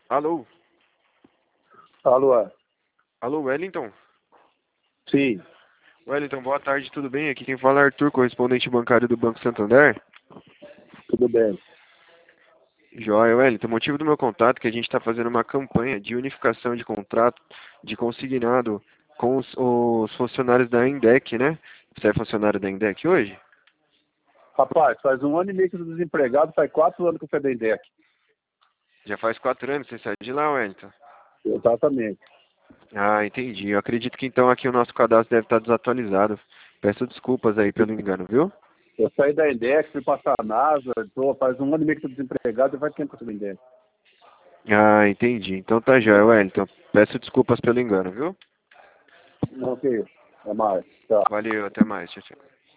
Alô? Alô? Alô, Wellington? Sim, Wellington, boa tarde, tudo bem? Aqui quem fala é Arthur, correspondente bancário do Banco Santander. tudo bem. Joia, Wellington. O motivo do meu contato é que a gente está fazendo uma campanha de unificação de contrato de consignado com os funcionários da Indec, né? Você é funcionário da Indec hoje? Rapaz, faz 1 ano e meio que eu estou desempregado, faz 4 anos que eu fui da INDEC. Já faz 4 anos que você saiu de lá, Wellington. Exatamente. Ah, entendi. Eu acredito que então aqui o nosso cadastro deve estar desatualizado. Peço desculpas aí pelo engano, viu? Eu saí da INDEC, fui passar a NASA, faz 1 ano e meio que estou desempregado e faz tempo que eu estou da INDEC. Ah, entendi. Então tá jóia, Wellington. Peço desculpas pelo engano, viu? Não, que isso. É mais. Tchau. Valeu, até mais. Tchau, tchau.